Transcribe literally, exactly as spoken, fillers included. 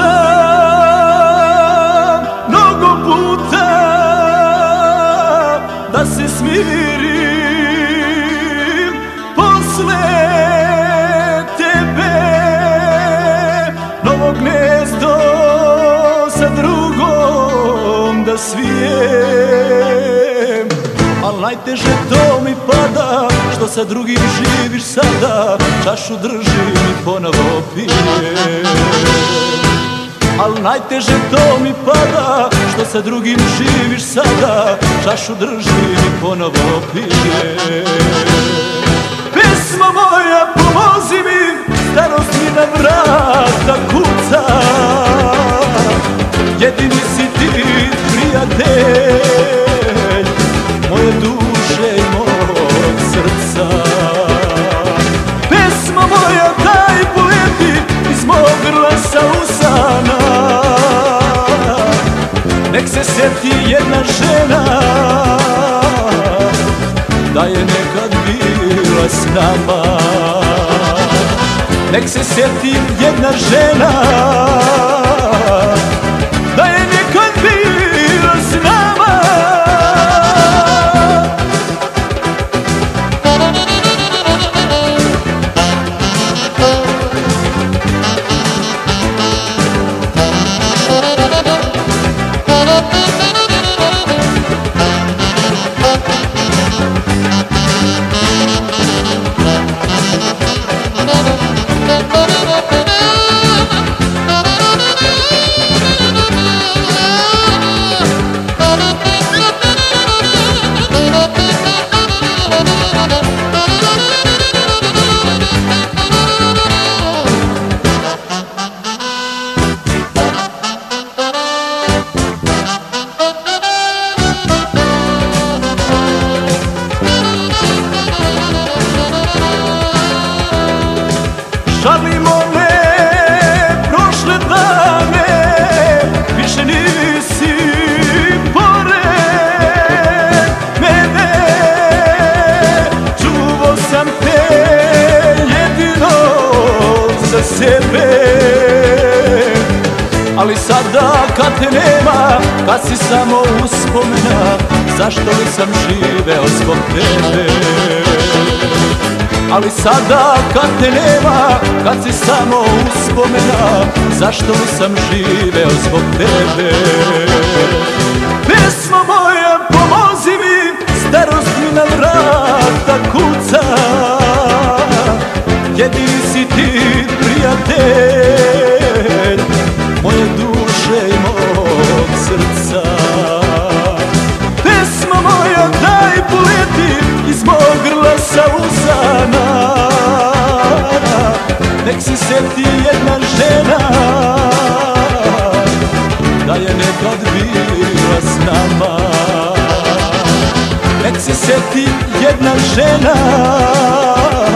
puta, mnogo puta da se smirim posle tebe. Novo gnezdo sa drugom da svijem, al najteže to mi pada što sa drugim živiš sada. Čašu držim i ponovo pijem, al najteže to mi pada što sa drugim živiš sada. Čašu držim i ponovo pijem. Pesmo moja pomozi mi, starost mi na vrata kuca. Jedini si ti prijatelj moje duše i mog srca. Pesmo moja daj poleti iz mog grla sa usana. Nek se sjeti jedna žena da je nekad bila s nama. Nek se sjeti jedna žena da je nekad bila s nama. Žalim one prošle dane, više nisi pored mene. Čuvao sam te jedino za sebe, ali sada kad te nema, kad si samo uspomena, zašto li sam živeo zbog tebe? Ali sada kad te nema, kad si samo uspomena, zašto li sam živeo zbog tebe? Pesmo moja pomozi mi, starost mi na vrata kuca. Jedini si ti prijatelj moje duše i mog srca. Pesmo moja daj poleti iz mog grla sa usana. Nek se sjeti jedna žena da je nekad bila s nama. Nek se sjeti jedna žena